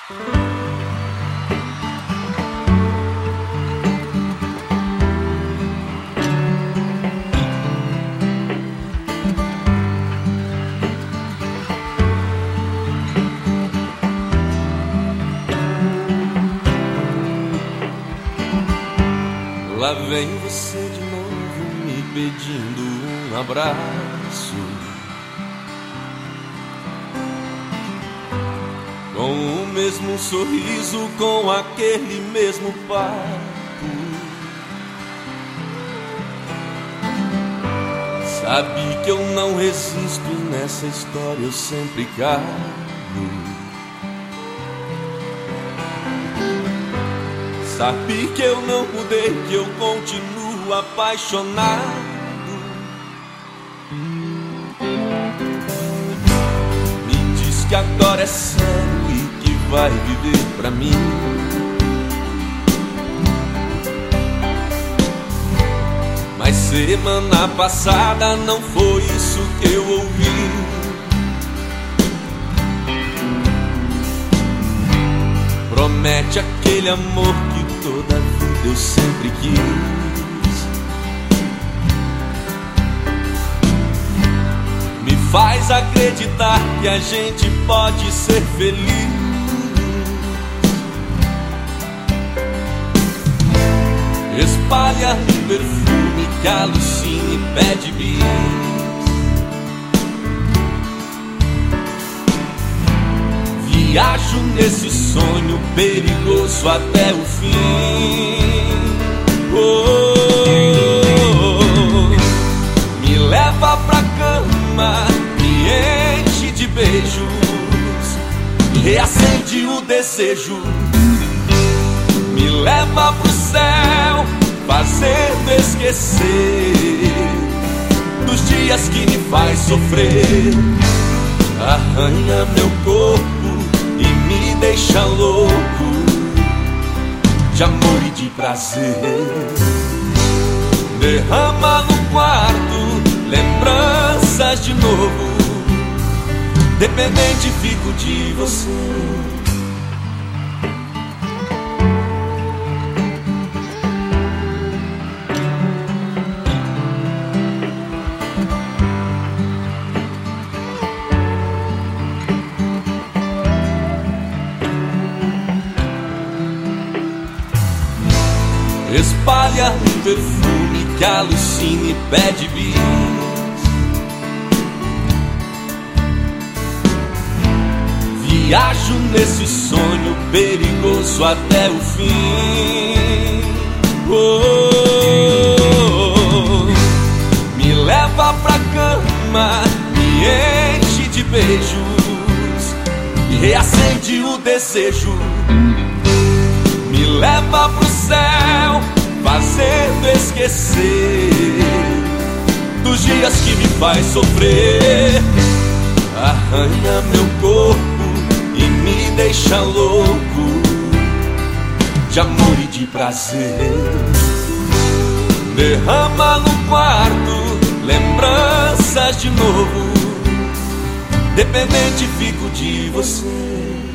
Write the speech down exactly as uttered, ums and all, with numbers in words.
Lá vem você de novo me pedindo um abraço, com o mesmo sorriso, com aquele mesmo papo. Sabe que eu não resisto e nessa história eu sempre caio. Sabe que eu não mudei, que eu continuo apaixonado. Me diz que agora é sério e que vai viver pra mim. Mas semana passada não foi isso que eu ouvi. Promete aquele amor que toda a vida eu sempre quis. Me faz acreditar que a gente pode ser feliz. Espalha um perfume que alucine e pede bis. Viajo nesse sonho perigoso até o fim. Oh, oh, oh. Me leva pra cama, me enche de beijos, reacende o desejo. Me leva pro céu, fazendo esquecer dos dias que me faz sofrer. Arranha meu corpo e me deixa louco de amor e de prazer. Derrama no quarto lembranças de novo. Dependente fico de você. Espalha um perfume que alucine e pede bis. Viajo nesse sonho perigoso até o fim. Oh, oh, oh. Me leva pra cama, me enche de beijos e reacende o desejo. Me leva pro céu, fazendo esquecer dos dias que me faz sofrer. Arranha meu corpo e me deixa louco de amor e de prazer. Derrama no quarto lembranças de novo. Dependente fico de você.